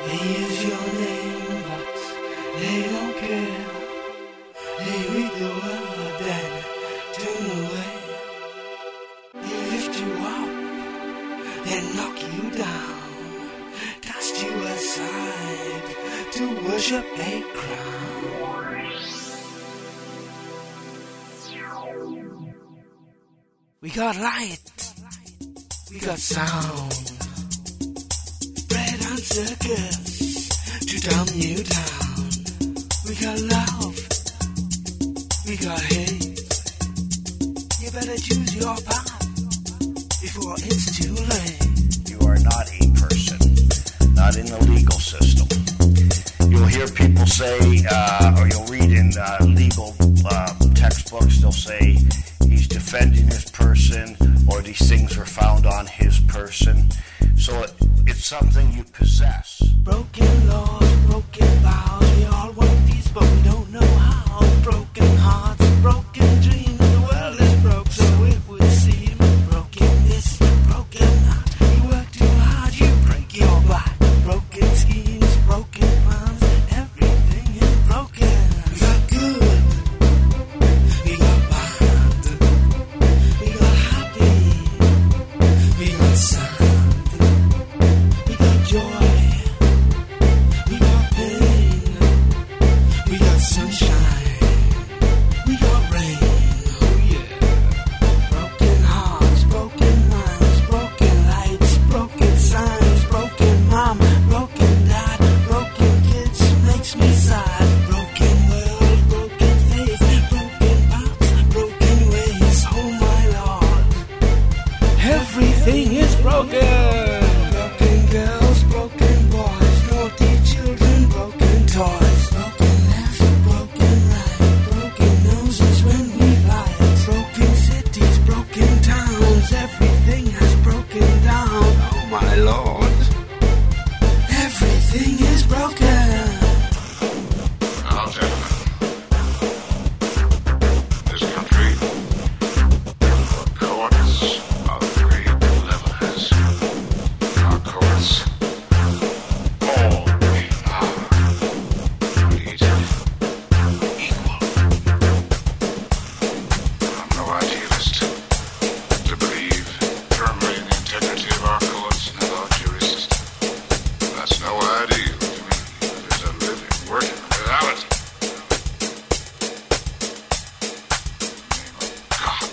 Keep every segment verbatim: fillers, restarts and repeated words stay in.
Hey, is your name, but they don't care. They read the word and turn away. They lift you up, then knock you down, cast you aside to worship a crown. We got light, we got sound, bread and circus to dumb you down. We got love, we got hate. You better choose your path before it's too late. You are not a person, not in the legal system. You'll hear people say, uh, or you'll read in uh, legal uh, textbooks, they'll say he's defending his person, or these things were found on his person. So it, it's something you possess. Broken laws, broken vows, we all want peace, but we don't know how. Broken hearts, broken dreams, the world is broke, so it would seem. Broken this, broken that, you work too hard, you break your back. Broken schemes, broken plans, everything is broken. We got good, we got bad, we got happy, we got sad, we got joy. Everything is broken. Broken girls, broken boys, naughty children, broken toys. Broken left, broken right, broken noses when we fly. Broken cities, broken towns, everything has broken down. Oh my lord, everything is broken. Now, gentlemen, this country, courts of great levels, our courts, all men are created equal. I'm no idealist to believe firmly in the integrity of our courts and of our jury system. That's no ideal to me. It is a living, working reality. God,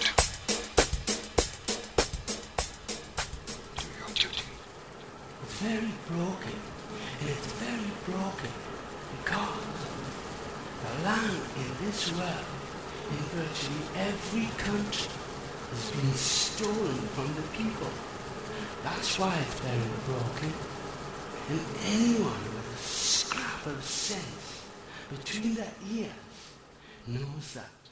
do your duty. It's very broken, and it's very broken because the land in this world, in virtually every country, has been stolen from the people. That's why it's very broken. And anyone with a scrap of sense between their ears knows that